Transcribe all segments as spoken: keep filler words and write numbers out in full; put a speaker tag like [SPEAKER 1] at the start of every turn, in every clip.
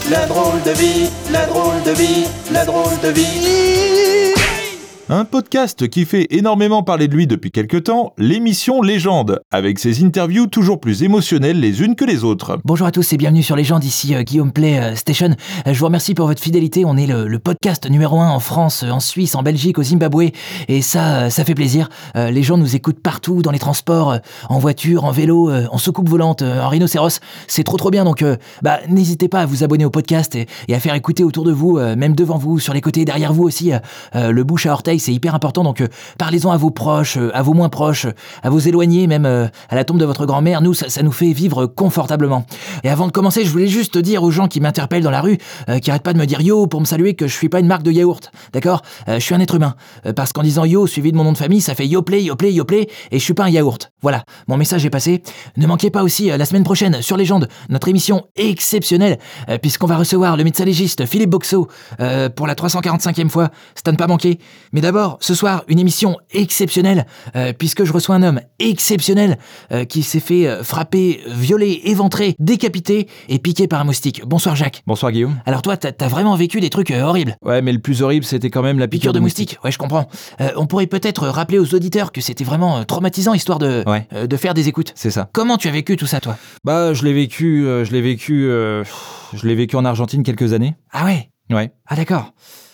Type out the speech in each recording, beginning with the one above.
[SPEAKER 1] la drôle de vie, la drôle de vie, la drôle de vie.
[SPEAKER 2] Un podcast qui fait énormément parler de lui depuis quelque temps, l'émission Légende, avec ses interviews toujours plus émotionnelles les unes que les autres.
[SPEAKER 3] Bonjour à tous et bienvenue sur Légende, ici euh, Guillaume Play euh, Station. Euh, je vous remercie pour votre fidélité, on est le, le podcast numéro un en France, en Suisse, en Belgique, au Zimbabwe, et ça, euh, ça fait plaisir. Euh, les gens nous écoutent partout, dans les transports, euh, en voiture, en vélo, euh, en soucoupe volante, euh, en rhinocéros, c'est trop trop bien, donc euh, bah, n'hésitez pas à vous abonner au podcast et, et à faire écouter autour de vous, euh, même devant vous, sur les côtés, derrière vous aussi, euh, euh, le bouche à orteil, c'est hyper important, donc euh, parlez-en à vos proches, euh, à vos moins proches, à vos éloignés, même euh, à la tombe de votre grand-mère. Nous, ça, ça nous fait vivre confortablement. Et avant de commencer, je voulais juste dire aux gens qui m'interpellent dans la rue, euh, qui arrêtent pas de me dire yo pour me saluer, que je suis pas une marque de yaourt, d'accord ? euh, Je suis un être humain, euh, parce qu'en disant yo suivi de mon nom de famille, ça fait yoplay, yoplay, yoplay, et je suis pas un yaourt. Voilà, mon message est passé. Ne manquez pas aussi euh, la semaine prochaine sur Légende, notre émission exceptionnelle, euh, puisqu'on va recevoir le médecin légiste Philippe Boxeau euh, pour la trois cent quarante-cinquième fois. C'est à ne pas manquer. Mais d'abord, ce soir, une émission exceptionnelle, euh, puisque je reçois un homme exceptionnel euh, qui s'est fait euh, frapper, violer, éventrer, décapiter et piquer par un moustique. Bonsoir Jacques.
[SPEAKER 2] Bonsoir Guillaume.
[SPEAKER 3] Alors toi, t'as, t'as vraiment vécu des trucs euh, horribles.
[SPEAKER 2] Ouais, mais le plus horrible, c'était quand même la piqûre,
[SPEAKER 3] Piqûre de moustique. Ouais, je comprends. Euh, on pourrait peut-être rappeler aux auditeurs que c'était vraiment euh, traumatisant, histoire de,
[SPEAKER 2] Ouais.
[SPEAKER 3] euh, de faire des écoutes.
[SPEAKER 2] C'est ça.
[SPEAKER 3] Comment tu as vécu tout ça, toi ?
[SPEAKER 2] Bah, je l'ai vécu, euh, je l'ai vécu, euh, je l'ai vécu en Argentine quelques années.
[SPEAKER 3] Ah ouais ?
[SPEAKER 2] Ouais.
[SPEAKER 3] Ah d'accord.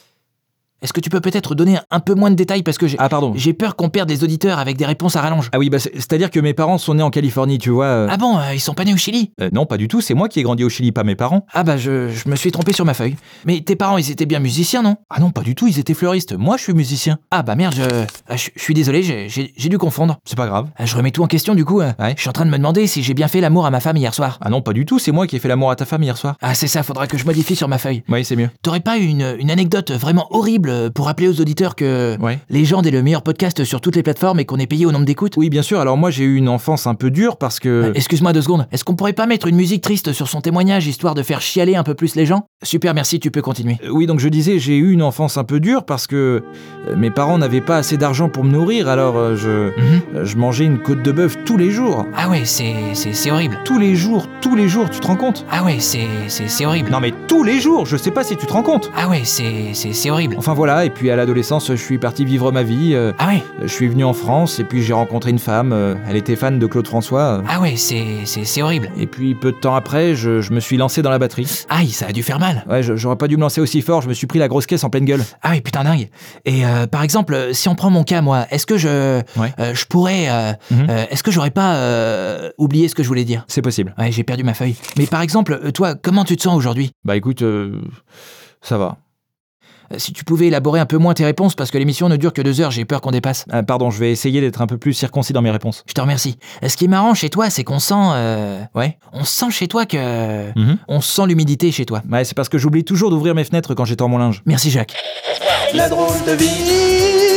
[SPEAKER 3] Est-ce que tu peux peut-être donner un peu moins de détails, parce que j'ai,
[SPEAKER 2] Ah pardon.
[SPEAKER 3] j'ai peur qu'on perde des auditeurs avec des réponses à rallonge.
[SPEAKER 2] Ah oui, bah c'est- c'est-à-dire que mes parents sont nés en Californie, tu vois. euh.
[SPEAKER 3] Ah bon, euh, ils sont pas nés au Chili ?
[SPEAKER 2] Euh, non, pas du tout. C'est moi qui ai grandi au Chili, pas mes parents.
[SPEAKER 3] Ah bah je, je me suis trompé sur ma feuille. Mais tes parents, ils étaient bien musiciens, non ?
[SPEAKER 2] Ah non, pas du tout. Ils étaient fleuristes. Moi, je suis musicien.
[SPEAKER 3] Ah bah merde, je, ah, je, je suis désolé, j'ai, j'ai, j'ai dû confondre.
[SPEAKER 2] C'est pas grave.
[SPEAKER 3] Ah, je remets tout en question du coup. euh.
[SPEAKER 2] Ouais.
[SPEAKER 3] Je suis en train de me demander si j'ai bien fait l'amour à ma femme hier soir.
[SPEAKER 2] Ah non, pas du tout. C'est moi qui ai fait l'amour à ta femme hier soir.
[SPEAKER 3] Ah c'est ça, faudra que je modifie sur ma feuille.
[SPEAKER 2] Oui, c'est mieux.
[SPEAKER 3] T'aurais pas une, une anecdote vraiment horrible pour rappeler aux auditeurs que
[SPEAKER 2] Ouais.
[SPEAKER 3] Légende est le meilleur podcast sur toutes les plateformes et qu'on est payé au nombre d'écoutes ?
[SPEAKER 2] Oui, bien sûr. Alors moi, j'ai eu une enfance un peu dure parce que...
[SPEAKER 3] Euh, Excuse-moi deux secondes, est-ce qu'on pourrait pas mettre une musique triste sur son témoignage, histoire de faire chialer un peu plus les gens ? Super, merci, tu peux continuer.
[SPEAKER 2] Euh, Oui, donc je disais, j'ai eu une enfance un peu dure parce que euh, mes parents n'avaient pas assez d'argent pour me nourrir, alors euh, je,
[SPEAKER 3] Mhm.
[SPEAKER 2] euh, je mangeais une côte de bœuf tous les jours.
[SPEAKER 3] Ah ouais, c'est, c'est, c'est horrible.
[SPEAKER 2] Tous les jours, tous les jours, tu te rends compte ?
[SPEAKER 3] Ah ouais, c'est, c'est, c'est horrible.
[SPEAKER 2] Non mais tous les jours, je sais pas si tu te rends compte.
[SPEAKER 3] Ah ouais, c'est, c'est, c'est horrible.
[SPEAKER 2] Enfin voilà, et puis à l'adolescence, je suis parti vivre ma vie, euh,
[SPEAKER 3] Ah ouais,
[SPEAKER 2] je suis venu en France, et puis j'ai rencontré une femme, euh, elle était fan de Claude François, euh,
[SPEAKER 3] ah ouais, c'est, c'est, c'est horrible.
[SPEAKER 2] et puis peu de temps après, je, je me suis lancé dans la batterie.
[SPEAKER 3] Aïe, ça a dû faire mal.
[SPEAKER 2] Ouais, je- j'aurais pas dû me lancer aussi fort, je me suis pris la grosse caisse en pleine gueule.
[SPEAKER 3] Ah oui, putain dingue. Et euh, par exemple, euh, si on prend mon cas, moi, est-ce que je,
[SPEAKER 2] Ouais.
[SPEAKER 3] euh, je pourrais, euh,
[SPEAKER 2] Mhm.
[SPEAKER 3] euh, est-ce que j'aurais pas euh, oublié ce que je voulais dire ?
[SPEAKER 2] C'est possible.
[SPEAKER 3] Ouais, j'ai perdu ma feuille. Mais par exemple, euh, toi, comment tu te sens aujourd'hui ?
[SPEAKER 2] Bah écoute, euh, ça va.
[SPEAKER 3] Euh, Si tu pouvais élaborer un peu moins tes réponses, parce que l'émission ne dure que deux heures, j'ai peur qu'on dépasse.
[SPEAKER 2] Ah, pardon, je vais essayer d'être un peu plus circoncis dans mes réponses.
[SPEAKER 3] Je te remercie. Euh, Ce qui est marrant chez toi, c'est qu'on sent, euh,
[SPEAKER 2] Ouais.
[SPEAKER 3] on sent chez toi que,
[SPEAKER 2] Mhm.
[SPEAKER 3] on sent l'humidité chez toi.
[SPEAKER 2] Ouais, c'est parce que j'oublie toujours d'ouvrir mes fenêtres quand j'étends mon linge.
[SPEAKER 3] Merci Jacques.
[SPEAKER 1] La drôle de vie.